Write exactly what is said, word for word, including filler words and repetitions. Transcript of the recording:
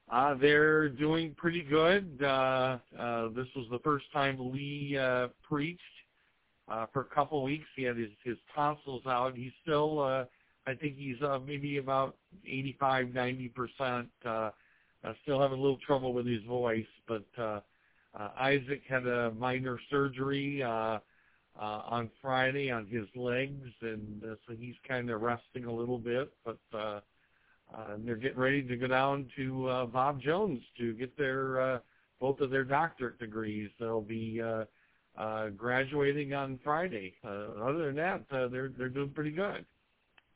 Uh, they're doing pretty good. Uh, uh, this was the first time Lee uh, preached uh, for a couple of weeks. He had his, his tonsils out. He's still, uh, I think he's uh, maybe about eighty-five, ninety percent. Uh, uh, still having a little trouble with his voice, but uh, uh, Isaac had a minor surgery uh, uh, on Friday on his legs, and uh, so he's kind of resting a little bit, but uh, Uh, and they're getting ready to go down to uh, Bob Jones to get their uh, both of their doctorate degrees. They'll be uh, uh, graduating on Friday. Uh, other than that, uh, they're they're doing pretty good.